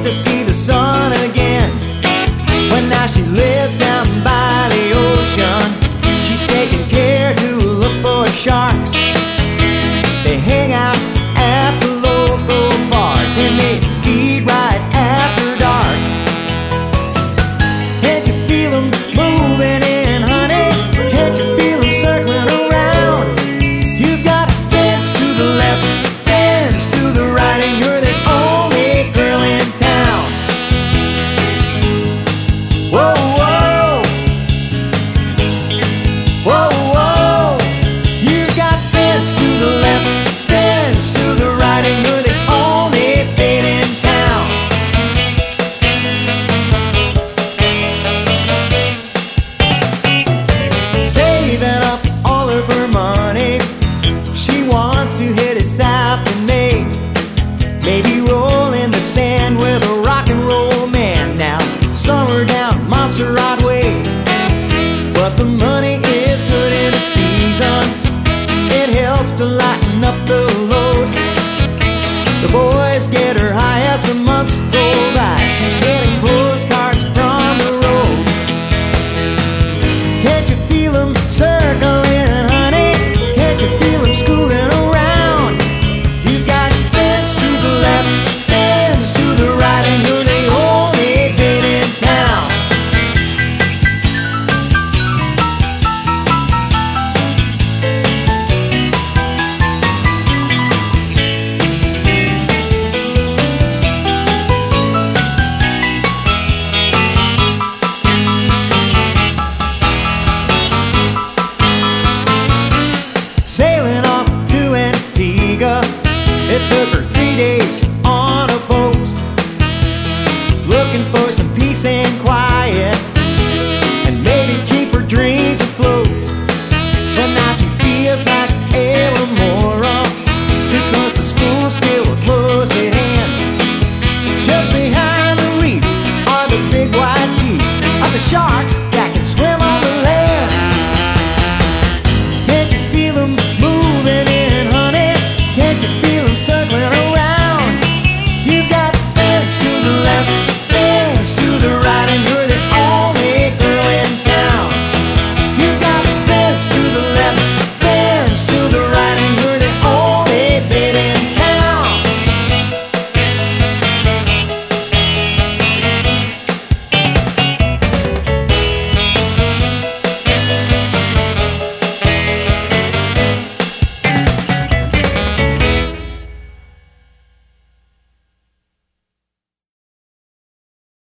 to see the sun again. When now she lives down by the ocean, she's taking care to look for sharks. They hang out at the local bars and they feed right after dark. Can't you feel them moving in, honey? Can't you feel them circling around? You've got a fence to the left, fence to the right, and you're the only girl in town. Whoa, whoa, whoa, whoa. You've got fence to the left, fence to the right, and you're the only babe in town. Saving up all of her money, she wants to hit it south in May. Maybe roll in the sand with a rock and roll man. Now, somewhere down Montserrat Way. But the money is good in the season, it helps to lighten up the load. The boys get her high as the months go by. She's getting postcards from the road. Can't you feel them circling, honey? Can't you feel them schooling around? You've got fence to the left, fence to the right, and you're the only babe in town. Sailing off to Antigua, it took her 3 days on a boat, looking for some peace and quiet.